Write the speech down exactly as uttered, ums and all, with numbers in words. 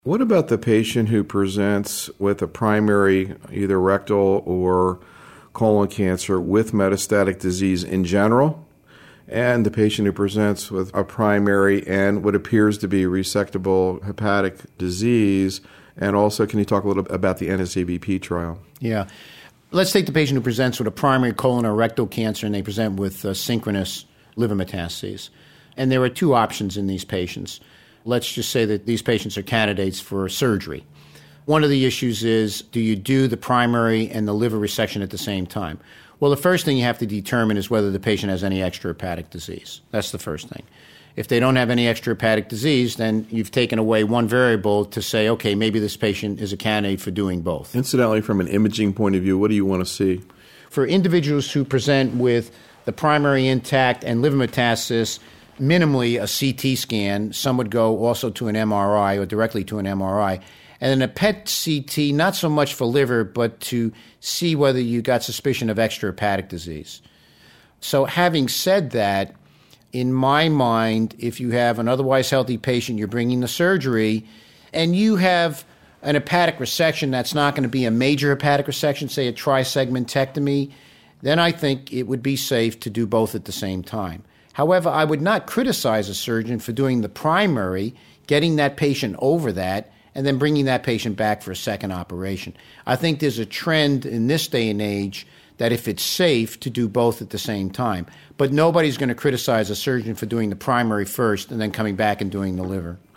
What about the patient who presents with a primary, either rectal or colon cancer with metastatic disease in general, and the patient who presents with a primary and what appears to be resectable hepatic disease? And also, can you talk a little bit about the N S A B P trial? Yeah. Let's take the patient who presents with a primary colon or rectal cancer and they present with uh, synchronous liver metastases. And there are two options in these patients. Let's just say that these patients are candidates for surgery. One of the issues is, do you do the primary and the liver resection at the same time? Well, the first thing you have to determine is whether the patient has any extrahepatic disease. That's the first thing. If they don't have any extrahepatic disease, then you've taken away one variable to say, okay, maybe this patient is a candidate for doing both. Incidentally, from an imaging point of view, what do you want to see? For individuals who present with the primary intact and liver metastasis, minimally a C T scan. Some would go also to an M R I or directly to an M R I. And then a P E T C T, not so much for liver, but to see whether you got suspicion of extrahepatic disease. So having said that, in my mind, if you have an otherwise healthy patient, you're bringing the surgery, and you have an hepatic resection that's not going to be a major hepatic resection, say a trisegmentectomy, then I think it would be safe to do both at the same time. However, I would not criticize a surgeon for doing the primary, getting that patient over that, and then bringing that patient back for a second operation. I think there's a trend in this day and age that if it's safe to do both at the same time. But nobody's going to criticize a surgeon for doing the primary first and then coming back and doing the liver.